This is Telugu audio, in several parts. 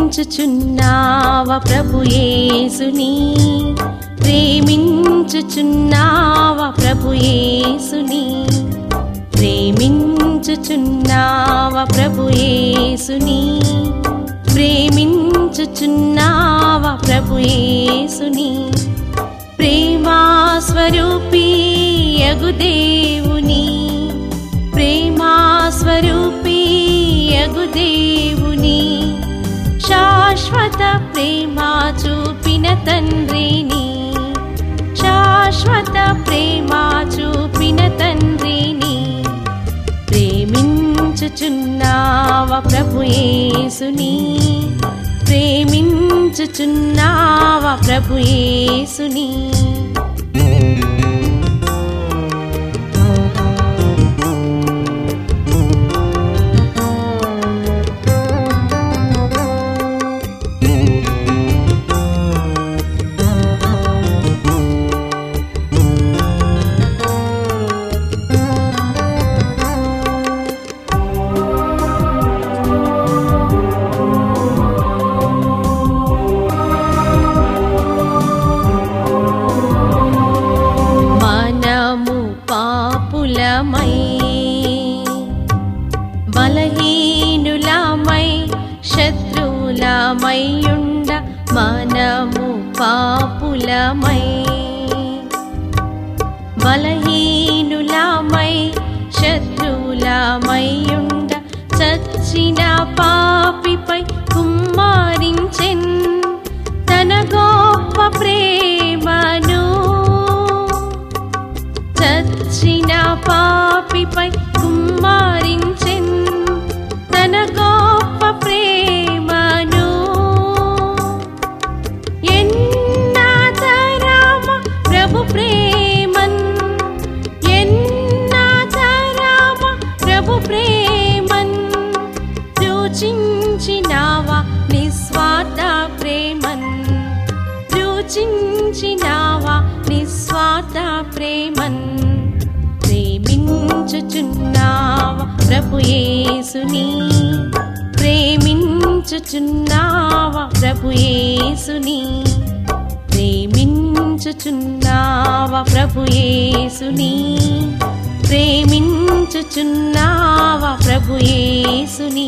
ప్రేమించుచున్నావా ప్రభు యేసుని, ప్రేమించుచున్నావా ప్రభు యేసుని, ప్రేమించుచున్నావా ప్రభు యేసుని, ప్రేమించుచున్నావా ప్రభు యేసుని. ప్రేమా స్వరూపీ యగు దేవుని, ప్రేమా స్వరూపీ యగు దేవుని, శాశ్వత ప్రేమ చూపిన తండ్రిని, శాశ్వత ప్రేమ చూపిన తండ్రిని. ప్రేమించుచున్నావా ప్రభు యేసుని, ప్రేమించుచున్నావా ప్రభు యేసుని. బలహీనులమై శత్రువులమైయుండ మనము పాపులమై, బలహీనులమై శత్రువులమైయుండ చచ్చిన పాపిపై కుమ్మరించెన్ తన గొప్ప ప్రేమను, చచ్చిన పాపిపై కుమ్మరించెన్ తన గొప్ప ప్రేమను. ఎన్నాతరామ ప్రభు ప్రేమన్, ఎన్నాతరామ ప్రభు ప్రేమన్, రుచించినావా నిస్వార్థ ప్రేమన్, రుచించినావా నిస్వార్థ ప్రేమన్. ప్రేమించుచున్నావా ప్రభు యేసుని, ప్రేమించుచున్నావా ప్రభు యేసుని, ప్రేమించుచున్నావా ప్రభు యేసుని, ప్రేమించుచున్నావా ప్రభు యేసుని.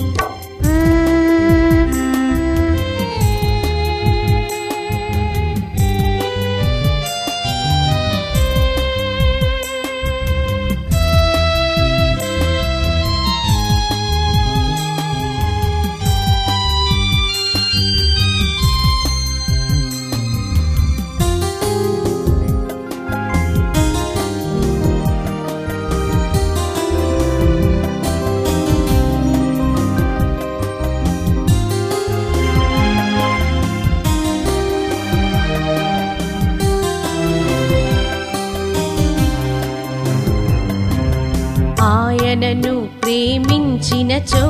ఆయనను ప్రేమించినచో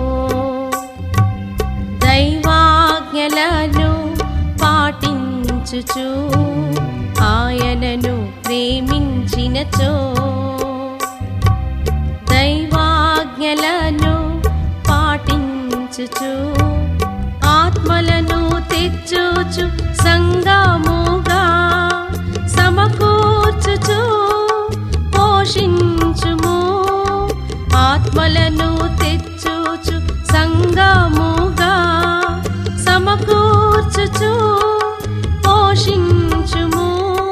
దైవాజ్ఞలను పాటించుచు, ఆయనను ప్రేమించినచో దైవాజ్ఞలను పాటించుచు, ఆత్మలను తెచ్చుచు సంగముగా సమకూర్చుచు పోషించుము, ఆత్మలను తెచ్చుచు సంగముగా సమకూర్చుచు పోషించుము.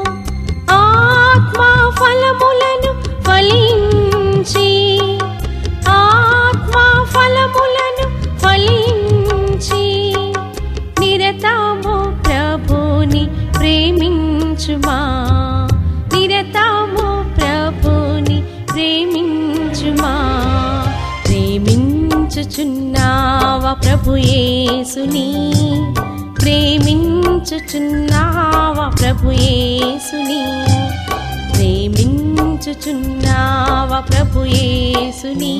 ఆత్మ ఫలములను ఫలించి, ఆత్మ ఫలములను ఫలించి నిరతము ప్రభుని ప్రేమించుమా, నిరతము ప్రభుని ప్రేమించుమా. ప్రేమించుచున్నావా ప్రభు యేసుని, ప్రేమించుచున్నావా ప్రభు యేసుని, ప్రేమించుచున్నావా ప్రభు యేసుని,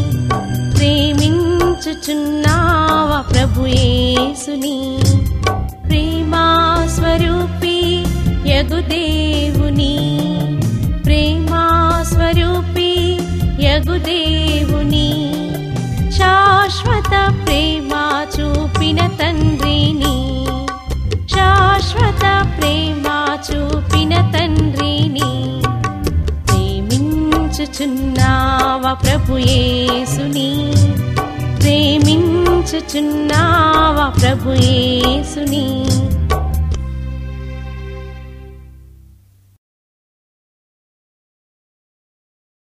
ప్రేమించుచున్నావా ప్రభు యేసుని. ప్రేమా స్వరూపీ యగు దేవుని, ప్రేమా స్వరూపీ యగు దేవుని, శాశ్వత ప్రేమ చూపిన ప్రేమించుచున్నావా ప్రభు యేసుని, ప్రేమించుచున్నావా ప్రభు యేసుని.